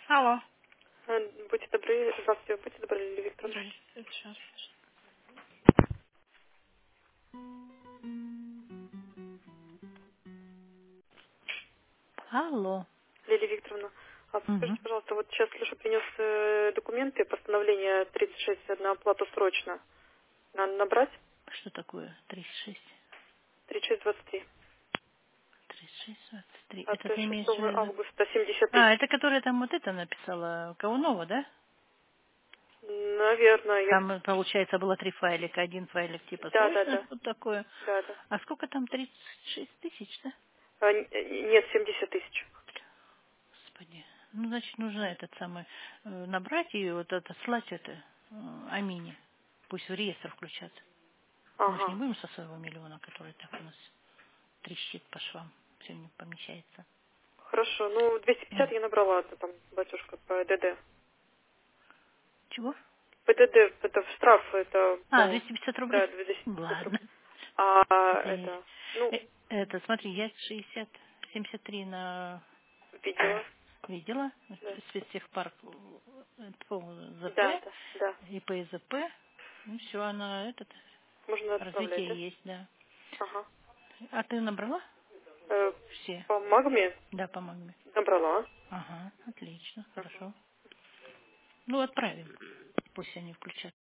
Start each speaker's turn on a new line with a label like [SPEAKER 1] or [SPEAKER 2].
[SPEAKER 1] Алло.
[SPEAKER 2] Будьте добры, здравствуйте, будьте добры, Лилия Викторовна.
[SPEAKER 1] Здравствуйте. Сейчас. Алло.
[SPEAKER 2] Лилия Викторовна,
[SPEAKER 1] Угу.
[SPEAKER 2] скажите, пожалуйста, вот сейчас Леша принес документы, постановление 36 на оплату срочно. Надо набрать
[SPEAKER 1] Что такое 36?
[SPEAKER 2] 3623
[SPEAKER 1] 36, 23.
[SPEAKER 2] от
[SPEAKER 1] Это ты
[SPEAKER 2] 6
[SPEAKER 1] имеешь в виду?
[SPEAKER 2] августа 70
[SPEAKER 1] А,
[SPEAKER 2] тысяч.
[SPEAKER 1] это которая там вот это написала, Каунова, да?
[SPEAKER 2] Наверное, я...
[SPEAKER 1] Там, получается, было 3 файлика. Один файлик типа
[SPEAKER 2] Да, да,
[SPEAKER 1] срочно,
[SPEAKER 2] да,
[SPEAKER 1] вот такое.
[SPEAKER 2] да, да.
[SPEAKER 1] А сколько там? 36 000, да?
[SPEAKER 2] Нет, 70 тысяч.
[SPEAKER 1] Господи. Ну, значит, нужно этот самый набрать и вот это слать это Амине. Пусть в реестр включаться. Мы же не
[SPEAKER 2] Ага.
[SPEAKER 1] будем со своего миллиона, который так у нас трещит по швам. Все не помещается.
[SPEAKER 2] Хорошо, ну 250 я набрала, это там батюшка по ДД.
[SPEAKER 1] Чего?
[SPEAKER 2] ПДД, это в штраф, это,
[SPEAKER 1] А,
[SPEAKER 2] по
[SPEAKER 1] 250 рублей?
[SPEAKER 2] да, 250
[SPEAKER 1] Ладно.
[SPEAKER 2] рублей. А
[SPEAKER 1] Это есть.
[SPEAKER 2] это, ну,
[SPEAKER 1] Это, смотри, я 73 на
[SPEAKER 2] видела.
[SPEAKER 1] видела.
[SPEAKER 2] Да,
[SPEAKER 1] Спецтехпарк по ЗП
[SPEAKER 2] да, да, да.
[SPEAKER 1] и по ИЗП. Ну, все, она этот
[SPEAKER 2] Можно отправлять, да?
[SPEAKER 1] развитие есть, да.
[SPEAKER 2] Ага.
[SPEAKER 1] А ты набрала?
[SPEAKER 2] Э,
[SPEAKER 1] Все.
[SPEAKER 2] по магме
[SPEAKER 1] Да, по магме.
[SPEAKER 2] набрала.
[SPEAKER 1] Ага, отлично,
[SPEAKER 2] Ага.
[SPEAKER 1] хорошо. Ну, отправим. Пусть они включат.